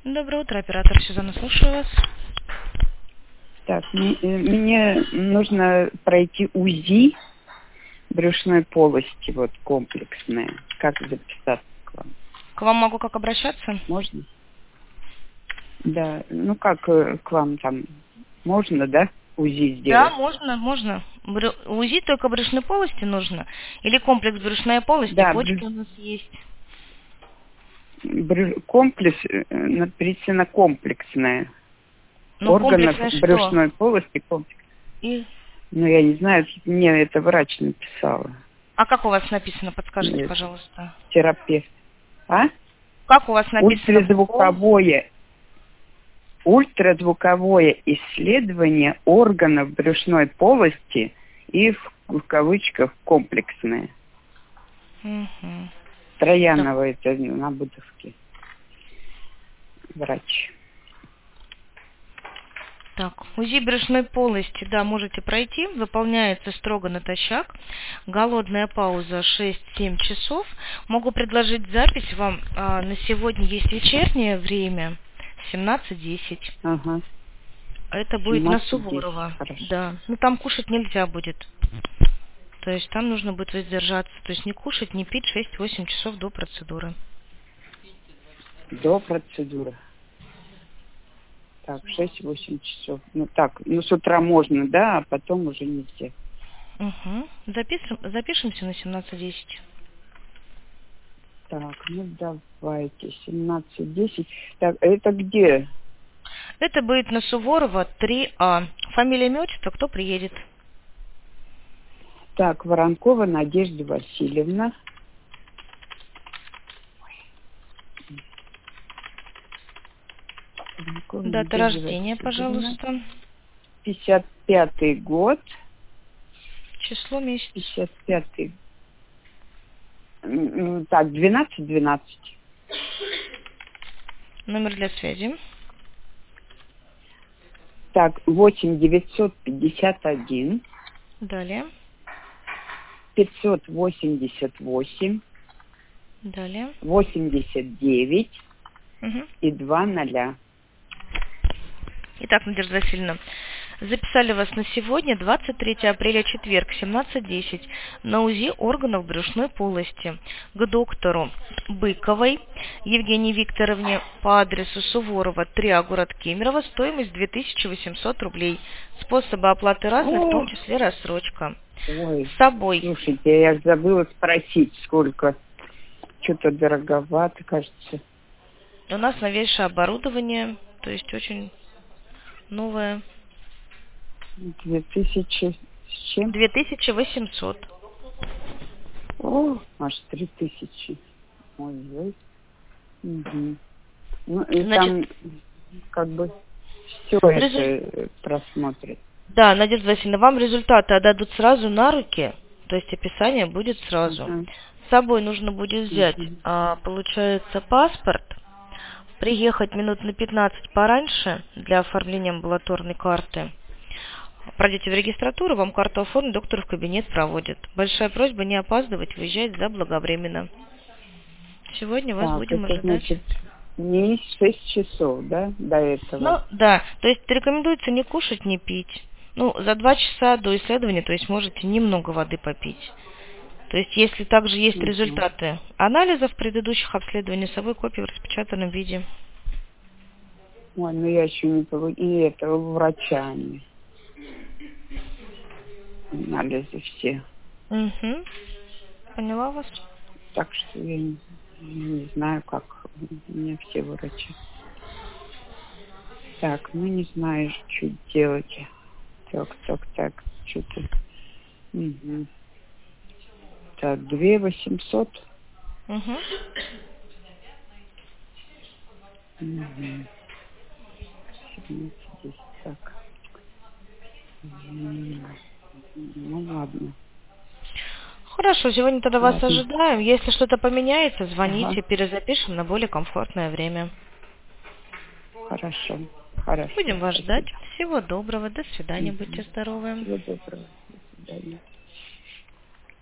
Доброе утро, оператор Сюзанна, слушаю вас. Так, мне нужно пройти УЗИ брюшной полости, вот комплексное. Как записаться к вам? К вам могу как обращаться? Можно? Да, ну как к вам там? Можно, да, УЗИ Да, сделать? можно. УЗИ только брюшной полости нужно? Или комплекс брюшной полости, Да, почки у нас есть? комплекс, написано комплексное. Ну, Органов комплексное что? брюшной полости комплекс. И... Ну, я не знаю, мне это врач написала. А как у вас написано, подскажите, Нет, пожалуйста. терапевт. А? Как у вас написано буквом? Ультразвуковое исследование органов брюшной полости и в кавычках комплексное. Угу. Троянова, это на Бутовске. Врач. Так, УЗИ брюшной полости, да, можете пройти, выполняется строго натощак, голодная пауза 6-7 часов. Могу предложить запись вам, на сегодня есть вечернее время, 17:10. Ага. Это будет на 17:10. Суворова, Хорошо. да. Ну там кушать нельзя будет, то есть там нужно будет воздержаться, то есть не кушать, не пить 6-8 часов до процедуры. До процедуры. Так, 6-8 часов. Ну так, ну с утра можно, да, а потом уже нельзя. Угу. Запишемся на 17:10. Так, ну давайте, 17:10. Так, это где? Это будет на Суворова 3А. Фамилия, имя, отчество, кто приедет? Так, Воронкова Надежда Васильевна. Воронкова Дата Надежда рождения, Васильевна. пожалуйста. 55-й год. Число, месяц. 55-й. Так, 12-12. Номер для связи. Так, 8-951. Далее. 588. Далее. 89 Угу. и 2 0. Итак, Надежда Васильевна, записали вас на сегодня, 23 апреля, четверг, 17:10, на УЗИ органов брюшной полости к доктору Быковой Евгении Викторовне по адресу Суворова, 3А, город Кемерово, стоимость 2800 рублей. Способы оплаты разные, в том числе рассрочка. Ой, С собой. слушайте, я забыла спросить, сколько. Что-то дороговато, кажется. У нас новейшее оборудование, то есть очень новое. 2000 с чем? 2800. О, аж 3000. Ой. Угу. Ну, и Значит, там как бы все результат. это просмотрит. Да, Надежда Васильевна, вам результаты отдадут сразу на руки, то есть описание будет сразу. Ага. С собой нужно будет взять, Угу. получается, паспорт, приехать минут на 15 пораньше для оформления амбулаторной карты. Пройдете в регистратуру, вам карту оформят, доктор в кабинет проводит. Большая просьба не опаздывать, выезжать заблаговременно. Сегодня вас Так, будем это ожидать. значит не 6 часов, да, до этого? Ну, да, то есть рекомендуется не кушать, не пить. Ну, за 2 часа до исследования, то есть можете немного воды попить. То есть, если также есть Угу. результаты анализов предыдущих обследований, с собой копии в распечатанном виде. Ой, ну я еще не получила, и этого врача они. Анализы все. Угу. Поняла вас? Так что я не знаю, как у меня все врачи. Так, ну не знаю, что делать. Так, что-то. Угу. Так, 2800. Угу. Угу. 17, так. Ну ладно. Хорошо, сегодня тогда вас Ладно. ожидаем. Если что-то поменяется, Ага. звоните, перезапишем на более комфортное время. Хорошо. Будем вас ждать. Спасибо. Всего доброго. До свидания. Будьте Угу. здоровы. Всего доброго. До свидания.